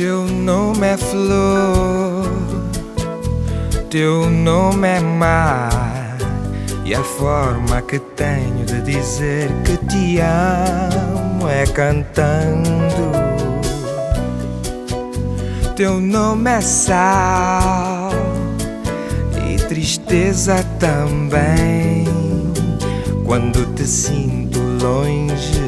Teu nome é flor, teu nome é mar, e a forma que tenho de dizer que te amo é cantando. Teu nome é sal e tristeza também, quando te sinto longe